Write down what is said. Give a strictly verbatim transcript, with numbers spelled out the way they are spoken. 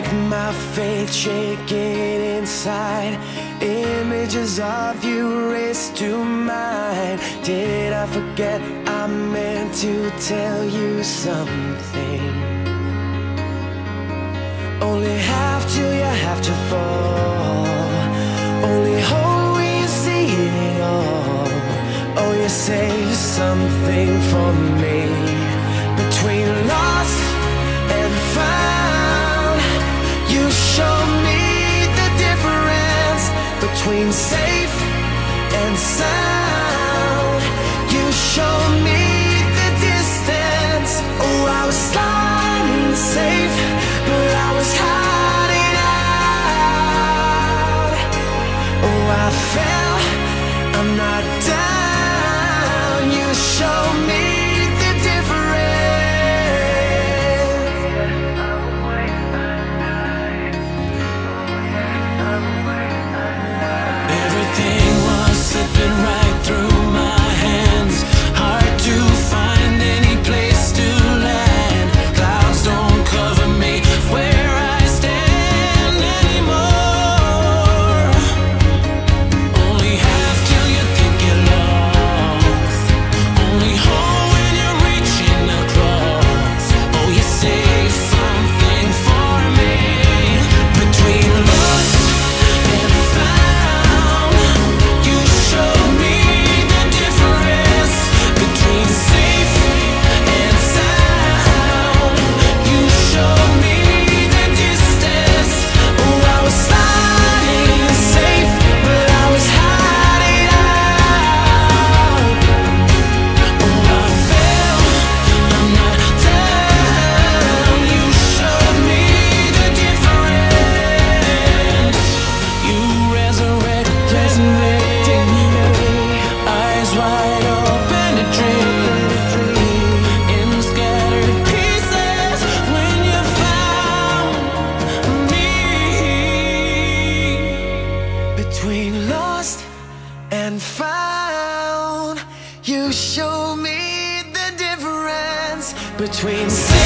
my faith shaking inside. Images of you race to mine. Did I forget I meant to tell you something? Only half till you have to fall. Only hold when you see it all. Oh, you saved something for me. Between lost and found, you show me the difference between safe and sound. You show me the distance. Oh, I was sliding safe, but I was hiding out. Oh, I fell, I'm not down. You show me the difference. Everything was slipping right through my hands. Hard to find any place to land. Clouds don't cover me where I stand anymore. Only half till you think you're lost. Only whole when you're reaching across. Oh, you saved something for me. Between lost and found, you show me the difference between safe and sound. You show me the distance. Oh, I was sliding safe, but I was hiding out. Oh, I fell, I'm not down. You showed me the difference. You resurrect, resurrecting me. Eyes wide open to dream. In scattered pieces when you found me. Between lost and found, you show me the difference between